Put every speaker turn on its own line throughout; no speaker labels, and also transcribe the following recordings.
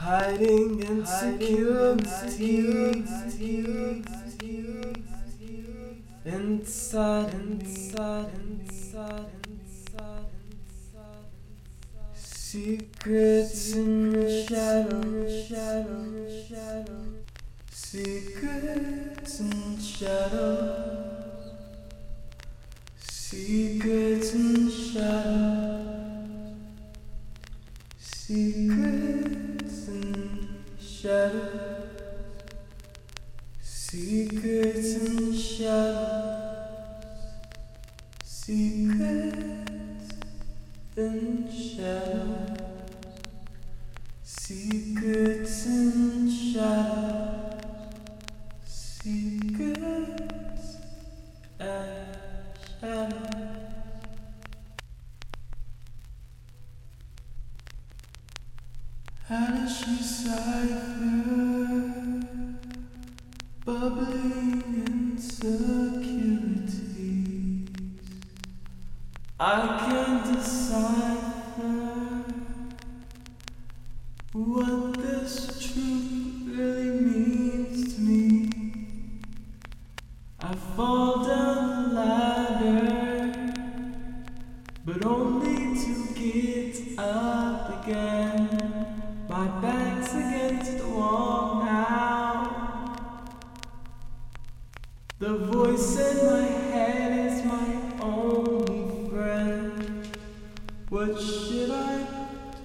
hiding insecurity inside. Secrets in shadows. Secrets in shadows. Secrets in shadows. Secrets in shadows. Secrets in shadows. Secrets in shadows. Secrets in shadows. Secrets and shadows. How does she cipher bubbling insecurities? I can't decipher what this truth really means to me. I fall down the ladder, but only to get up again. My back's against the wall now. The voice in my head is my only friend. What should I do?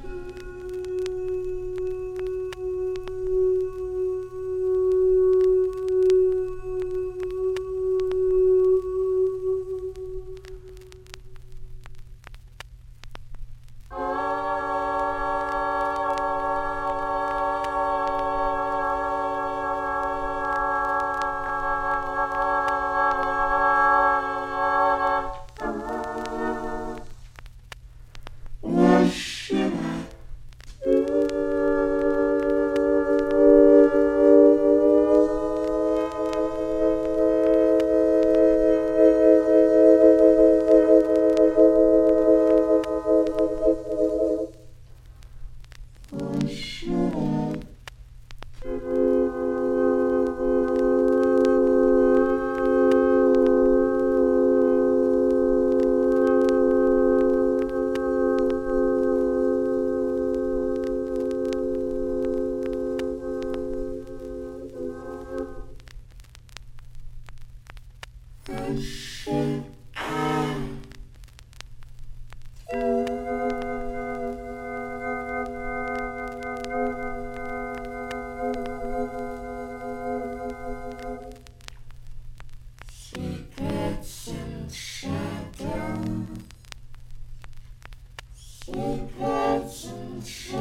Secrets and shadows. Secrets and shadows.